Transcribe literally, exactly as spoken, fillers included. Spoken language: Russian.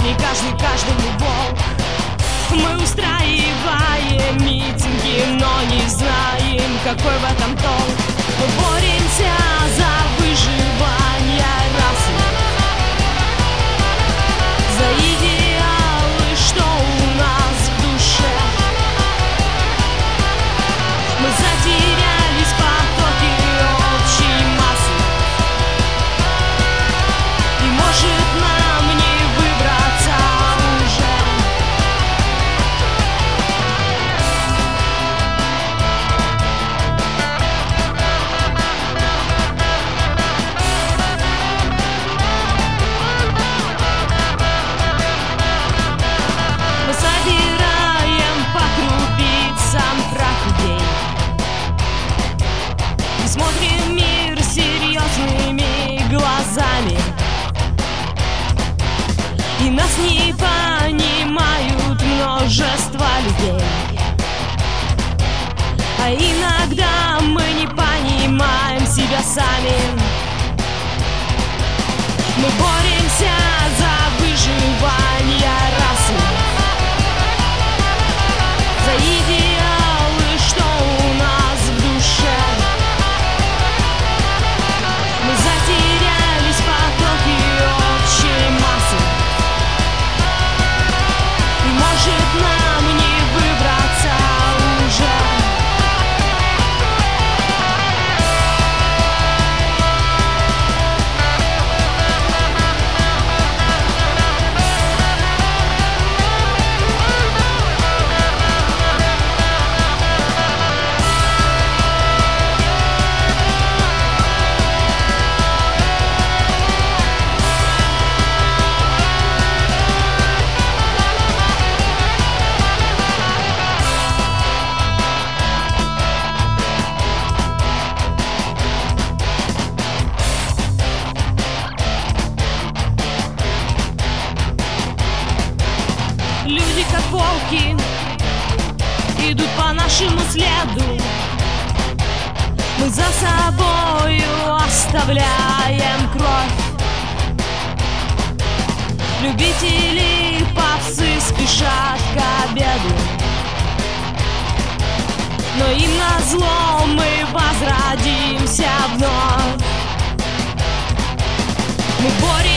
не каждый каждому волк. Мы устраиваем митинги, но не знаем, какой в этом толк. Мы боремся за выживание расы, за идеалы, что у нас в душе. Мы затерялись в потоке общей массы, и может нам не выбраться уже. Мы собираем по крупицам прах идей и смотрим мир серьезными глазами. И нас не понимают множество людей, а иногда мы не понимаем себя сами. Мы боремся за выживание расы, за идеалы, что у нас в душе. Мы затерялись в потоке общей массы, и может нам не выбраться уже. Люди, как волки, идут по нашему следу. Мы за собою оставляем кровь. Любители попсы спешат к обеду, но им назло мы возродимся вновь. Мы боремся